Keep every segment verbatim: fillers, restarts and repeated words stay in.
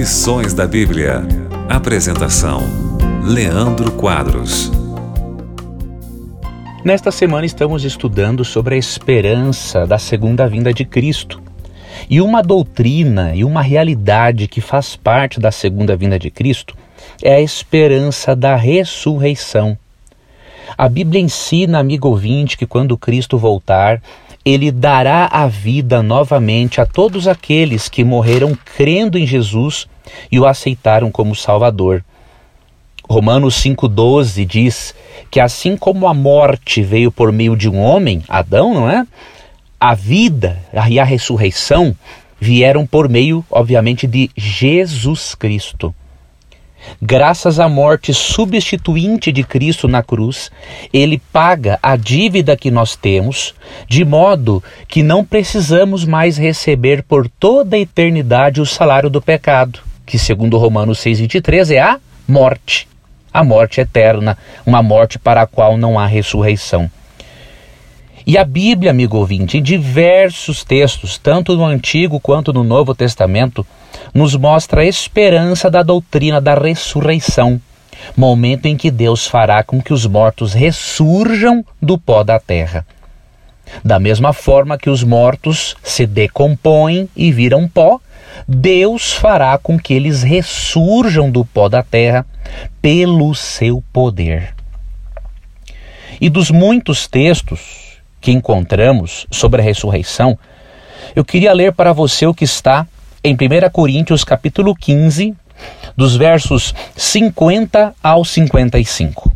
Lições da Bíblia. Apresentação: Leandro Quadros. Nesta semana estamos estudando sobre a esperança da segunda vinda de Cristo. E uma doutrina e uma realidade que faz parte da segunda vinda de Cristo é a esperança da ressurreição. A Bíblia ensina, amigo ouvinte, que quando Cristo voltar, Ele dará a vida novamente a todos aqueles que morreram crendo em Jesus e o aceitaram como Salvador. Romanos cinco doze diz que assim como a morte veio por meio de um homem, Adão, não é? A vida e a ressurreição vieram por meio, obviamente, de Jesus Cristo. Graças à morte substituinte de Cristo na cruz, Ele paga a dívida que nós temos, de modo que não precisamos mais receber por toda a eternidade o salário do pecado, que segundo Romanos seis vinte e três é a morte, a morte eterna, uma morte para a qual não há ressurreição. E a Bíblia, amigo ouvinte, em diversos textos, tanto no Antigo quanto no Novo Testamento, nos mostra a esperança da doutrina da ressurreição, momento em que Deus fará com que os mortos ressurjam do pó da terra. Da mesma forma que os mortos se decompõem e viram pó, Deus fará com que eles ressurjam do pó da terra pelo seu poder. E dos muitos textos que encontramos sobre a ressurreição, eu queria ler para você o que está em primeira Coríntios capítulo quinze, dos versos cinquenta ao cinquenta e cinco.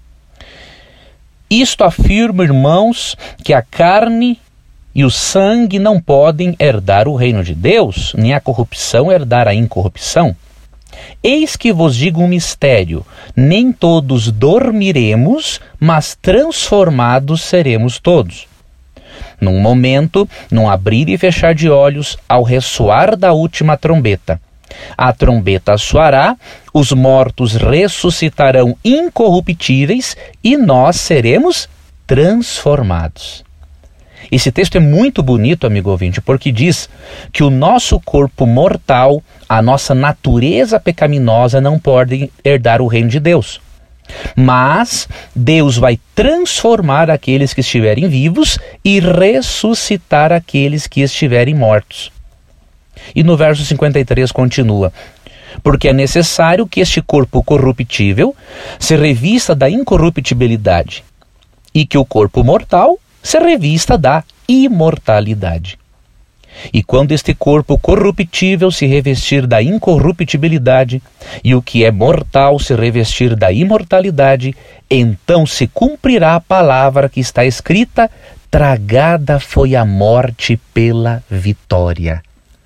Isto afirma, irmãos, que a carne e o sangue não podem herdar o reino de Deus, nem a corrupção herdar a incorrupção. Eis que vos digo um mistério, nem todos dormiremos, mas transformados seremos todos. Num momento, num abrir e fechar de olhos, ao ressoar da última trombeta. A trombeta soará, os mortos ressuscitarão incorruptíveis e nós seremos transformados. Esse texto é muito bonito, amigo ouvinte, porque diz que o nosso corpo mortal, a nossa natureza pecaminosa não pode herdar o reino de Deus. Mas Deus vai transformar aqueles que estiverem vivos e ressuscitar aqueles que estiverem mortos. E no verso cinquenta e três continua: porque é necessário que este corpo corruptível se revista da incorruptibilidade e que o corpo mortal se revista da imortalidade. E quando este corpo corruptível se revestir da incorruptibilidade e o que é mortal se revestir da imortalidade, então se cumprirá a palavra que está escrita: tragada foi a morte pela vitória.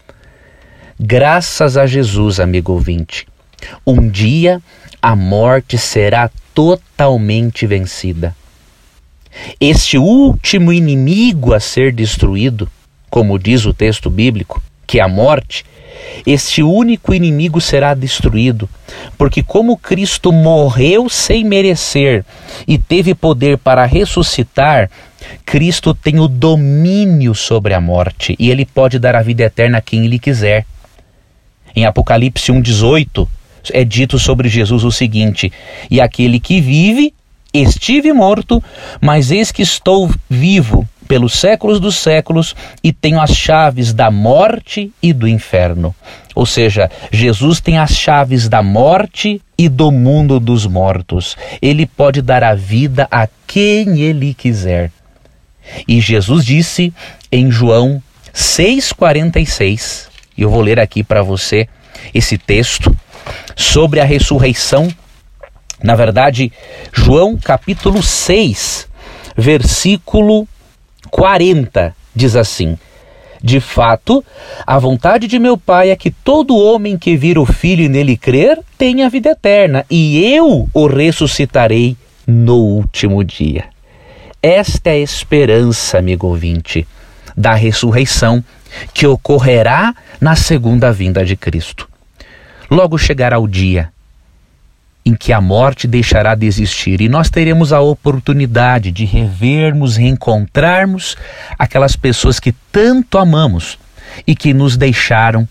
Graças a Jesus, amigo ouvinte, um dia a morte será totalmente vencida. Este último inimigo a ser destruído, como diz o texto bíblico, que é a morte, este único inimigo será destruído, porque como Cristo morreu sem merecer e teve poder para ressuscitar, Cristo tem o domínio sobre a morte e Ele pode dar a vida eterna a quem Ele quiser. Em Apocalipse um dezoito é dito sobre Jesus o seguinte: e aquele que vive, estive morto, mas eis que estou vivo pelos séculos dos séculos e tenho as chaves da morte e do inferno. Ou seja, Jesus tem as chaves da morte e do mundo dos mortos. Ele pode dar a vida a quem Ele quiser. E Jesus disse em João seis quarenta e seis, e eu vou ler aqui para você esse texto sobre a ressurreição. Na verdade, João capítulo seis, versículo quarenta, diz assim: de fato, a vontade de meu Pai é que todo homem que vir o Filho e nele crer tenha vida eterna, e eu o ressuscitarei no último dia. Esta é a esperança, amigo ouvinte, da ressurreição que ocorrerá na segunda vinda de Cristo. Logo chegará o dia em que a morte deixará de existir e nós teremos a oportunidade de revermos, reencontrarmos aquelas pessoas que tanto amamos e que nos deixaram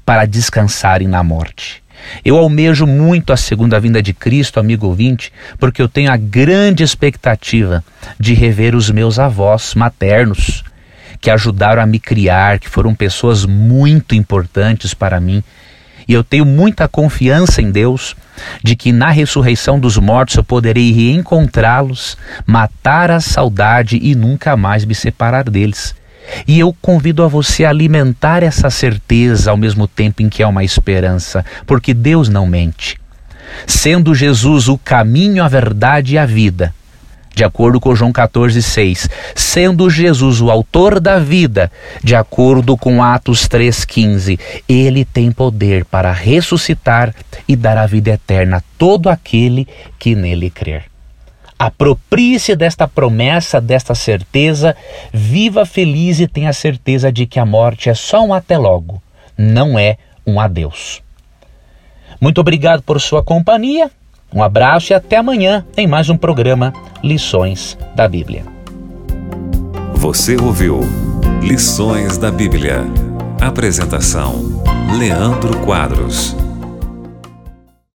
para descansarem na morte. Eu almejo muito a segunda vinda de Cristo, amigo ouvinte, porque eu tenho a grande expectativa de rever os meus avós maternos, que ajudaram a me criar, que foram pessoas muito importantes para mim. E eu tenho muita confiança em Deus, de que na ressurreição dos mortos eu poderei reencontrá-los, matar a saudade e nunca mais me separar deles. E eu convido a você a alimentar essa certeza ao mesmo tempo em que é uma esperança, porque Deus não mente. Sendo Jesus o caminho, a verdade e a vida, de acordo com João catorze, seis, sendo Jesus o autor da vida, de acordo com Atos três, quinze, ele tem poder para ressuscitar e dar a vida eterna a todo aquele que nele crer. Aproprie-se desta promessa, desta certeza, viva feliz e tenha certeza de que a morte é só um até logo, não é um adeus. Muito obrigado por sua companhia, um abraço e até amanhã em mais um programa Lições da Bíblia. Você ouviu Lições da Bíblia. Apresentação: Leandro Quadros.